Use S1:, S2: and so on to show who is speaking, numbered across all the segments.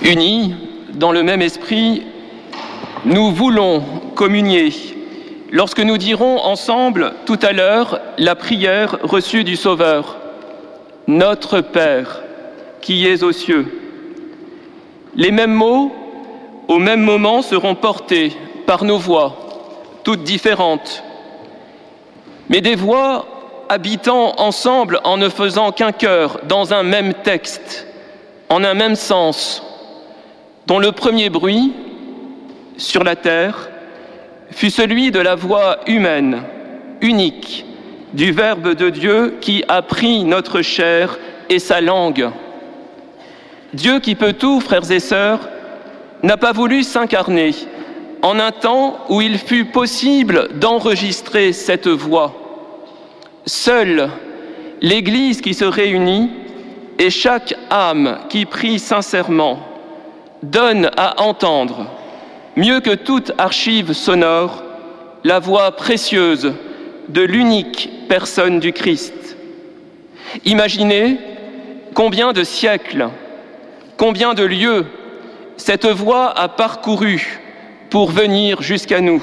S1: Unis dans le même esprit, nous voulons communier lorsque nous dirons ensemble tout à l'heure la prière reçue du Sauveur. Notre Père, qui es aux cieux. Les mêmes mots, au même moment, seront portés par nos voix, toutes différentes, mais des voix habitant ensemble en ne faisant qu'un cœur dans un même texte, en un même sens, dont le premier bruit, sur la terre, fut celui de la voix humaine, unique, du Verbe de Dieu qui a pris notre chair et sa langue. Dieu qui peut tout, frères et sœurs, n'a pas voulu s'incarner en un temps où il fut possible d'enregistrer cette voix. Seule l'Église qui se réunit et chaque âme qui prie sincèrement donne à entendre, mieux que toute archive sonore, la voix précieuse de l'unique personne du Christ. Imaginez combien de siècles, combien de lieux cette voix a parcouru pour venir jusqu'à nous.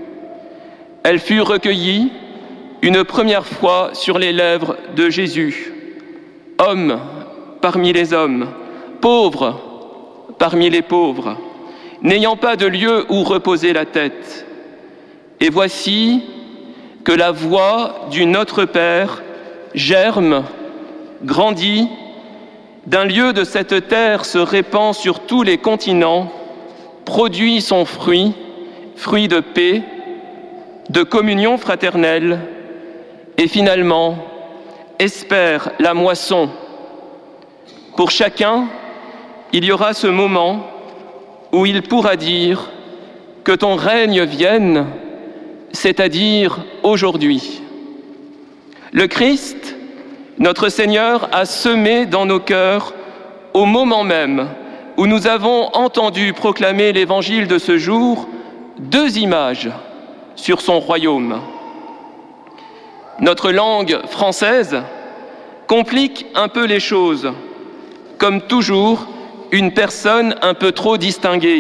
S1: Elle fut recueillie une première fois sur les lèvres de Jésus, homme parmi les hommes, pauvre parmi les pauvres, n'ayant pas de lieu où reposer la tête. Et voici que la voix du Notre Père germe, grandit, d'un lieu de cette terre se répand sur tous les continents, produit son fruit, fruit de paix, de communion fraternelle, et finalement espère la moisson. Pour chacun, il y aura ce moment où il pourra dire que ton règne vienne, c'est-à-dire aujourd'hui. Le Christ, notre Seigneur, a semé dans nos cœurs, au moment même où nous avons entendu proclamer l'Évangile de ce jour, deux images sur son royaume. Notre langue française complique un peu les choses, comme toujours, une personne un peu trop distinguée.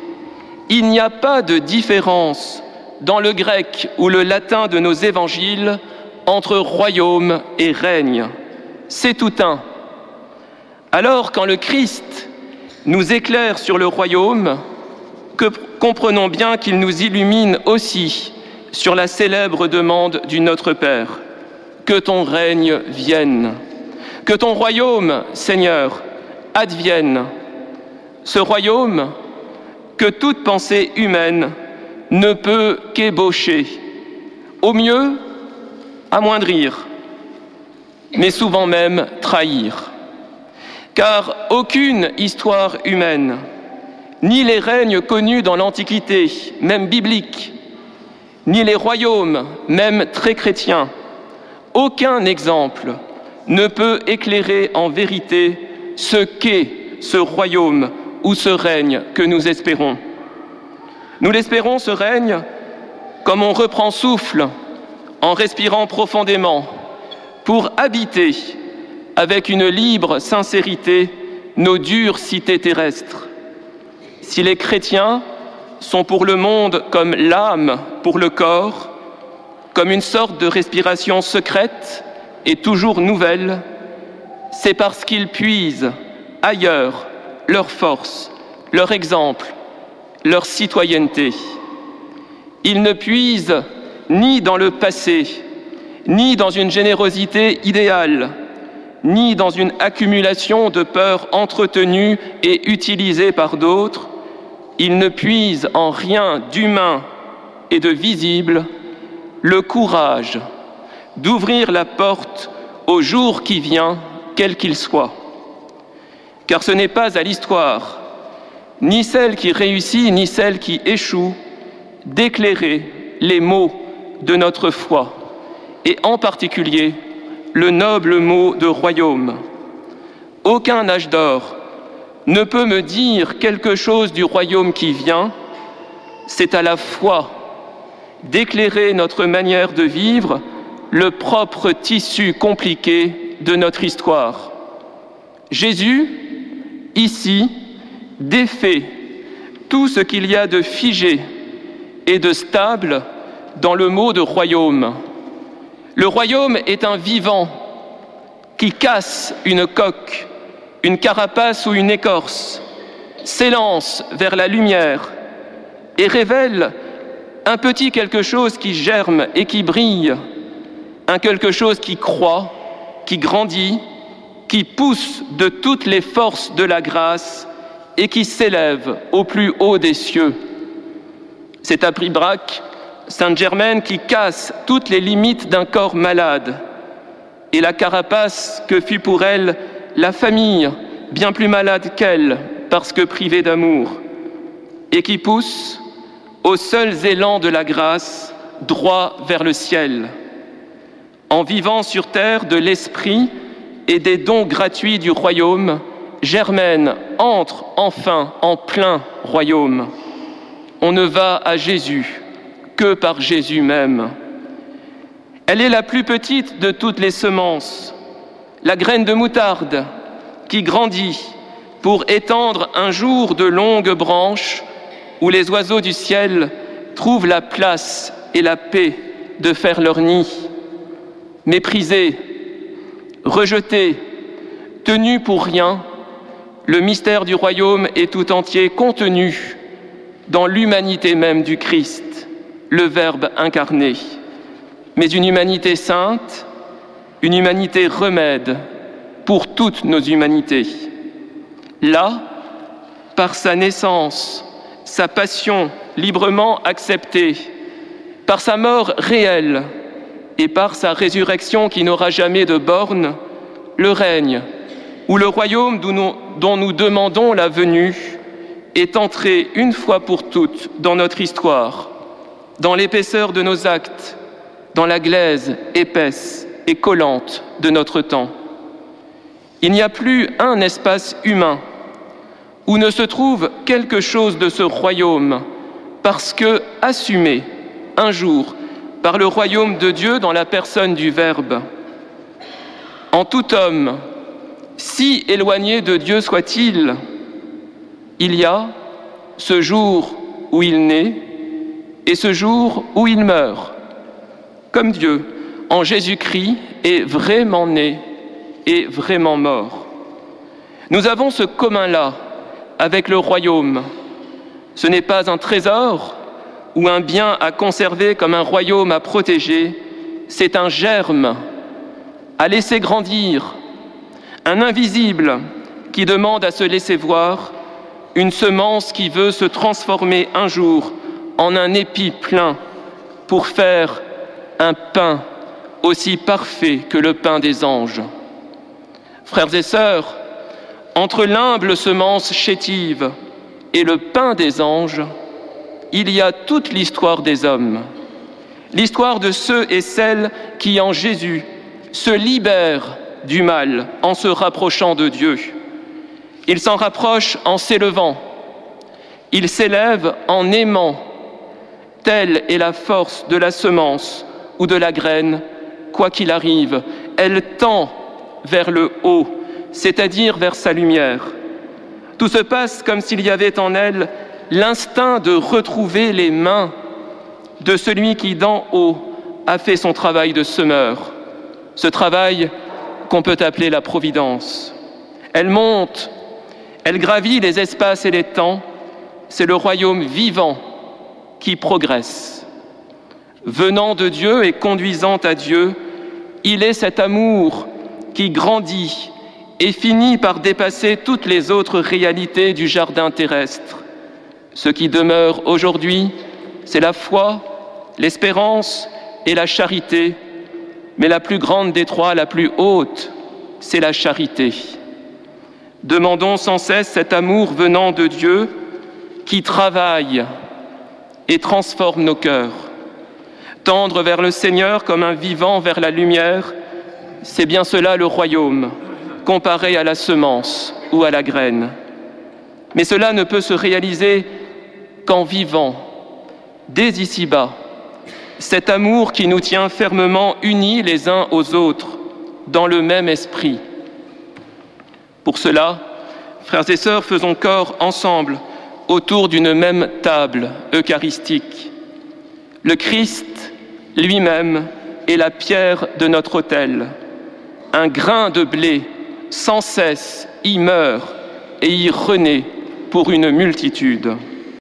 S1: Il n'y a pas de différence dans le grec ou le latin de nos évangiles entre royaume et règne. C'est tout un. Alors, quand le Christ nous éclaire sur le royaume, comprenons bien qu'il nous illumine aussi sur la célèbre demande du Notre Père. Que ton règne vienne. Que ton royaume, Seigneur, advienne. Ce royaume que toute pensée humaine ne peut qu'ébaucher, au mieux amoindrir, mais souvent même trahir. Car aucune histoire humaine, ni les règnes connus dans l'Antiquité, même biblique, ni les royaumes, même très chrétiens, aucun exemple ne peut éclairer en vérité ce qu'est ce royaume ou ce règne que nous espérons. Nous l'espérons, ce règne, comme on reprend souffle, en respirant profondément, pour habiter avec une libre sincérité nos dures cités terrestres. Si les chrétiens sont pour le monde comme l'âme pour le corps, comme une sorte de respiration secrète et toujours nouvelle, c'est parce qu'ils puisent ailleurs leur force, leur exemple, leur citoyenneté. Ils ne puisent ni dans le passé, ni dans une générosité idéale, ni dans une accumulation de peurs entretenues et utilisées par d'autres. Ils ne puisent en rien d'humain et de visible le courage d'ouvrir la porte au jour qui vient, quel qu'il soit. Car ce n'est pas à l'histoire, ni celle qui réussit, ni celle qui échoue, d'éclairer les mots de notre foi, et en particulier le noble mot de royaume. Aucun âge d'or ne peut me dire quelque chose du royaume qui vient. C'est à la foi d'éclairer notre manière de vivre le propre tissu compliqué de notre histoire. Jésus, ici, défait tout ce qu'il y a de figé et de stable dans le mot de royaume. Le royaume est un vivant qui casse une coque, une carapace ou une écorce, s'élance vers la lumière et révèle un petit quelque chose qui germe et qui brille, un quelque chose qui croît, qui grandit, qui pousse de toutes les forces de la grâce et qui s'élève au plus haut des cieux. C'est à Pibrac, Sainte Germaine qui casse toutes les limites d'un corps malade et la carapace que fut pour elle la famille, bien plus malade qu'elle parce que privée d'amour, et qui pousse aux seuls élans de la grâce droit vers le ciel. En vivant sur terre de l'esprit et des dons gratuits du royaume, Germaine entre enfin en plein royaume. On ne va à Jésus que par Jésus même. Elle est la plus petite de toutes les semences, la graine de moutarde qui grandit pour étendre un jour de longues branches où les oiseaux du ciel trouvent la place et la paix de faire leur nid. Méprisé, rejeté, tenu pour rien, le mystère du royaume est tout entier contenu dans l'humanité même du Christ, le Verbe incarné. Mais une humanité sainte, une humanité remède pour toutes nos humanités. Là, par sa naissance, sa passion librement acceptée, par sa mort réelle et par sa résurrection qui n'aura jamais de bornes, le règne ou le royaume dont nous demandons la venue est entré une fois pour toutes dans notre histoire, dans l'épaisseur de nos actes, dans la glaise épaisse et collante de notre temps. Il n'y a plus un espace humain où ne se trouve quelque chose de ce royaume, parce que assumé un jour par le royaume de Dieu dans la personne du Verbe. En tout homme, si éloigné de Dieu soit-il, il y a ce jour où il naît et ce jour où il meurt, comme Dieu, en Jésus-Christ, est vraiment né et vraiment mort. Nous avons ce commun-là avec le royaume. Ce n'est pas un trésor ou un bien à conserver comme un royaume à protéger, c'est un germe à laisser grandir, un invisible qui demande à se laisser voir, une semence qui veut se transformer un jour en un épi plein pour faire un pain aussi parfait que le pain des anges. Frères et sœurs, entre l'humble semence chétive et le pain des anges, il y a toute l'histoire des hommes, l'histoire de ceux et celles qui, en Jésus, se libèrent du mal en se rapprochant de Dieu. Ils s'en rapprochent en s'élevant, ils s'élèvent en aimant. Telle est la force de la semence ou de la graine, quoi qu'il arrive, elle tend vers le haut, c'est-à-dire vers sa lumière. Tout se passe comme s'il y avait en elle l'instinct de retrouver les mains de celui qui d'en haut a fait son travail de semeur, ce travail qu'on peut appeler la providence. Elle monte, elle gravit les espaces et les temps, c'est le royaume vivant qui progresse. Venant de Dieu et conduisant à Dieu, il est cet amour qui grandit et finit par dépasser toutes les autres réalités du jardin terrestre. Ce qui demeure aujourd'hui, c'est la foi, l'espérance et la charité, mais la plus grande des trois, la plus haute, c'est la charité. Demandons sans cesse cet amour venant de Dieu qui travaille et transforme nos cœurs. Tendre vers le Seigneur comme un vivant vers la lumière, c'est bien cela le royaume, comparé à la semence ou à la graine. Mais cela ne peut se réaliser qu'en vivant, dès ici-bas, cet amour qui nous tient fermement unis les uns aux autres, dans le même esprit. Pour cela, frères et sœurs, faisons corps ensemble autour d'une même table eucharistique. Le Christ lui-même est la pierre de notre autel. Un grain de blé sans cesse y meurt et y renaît pour une multitude.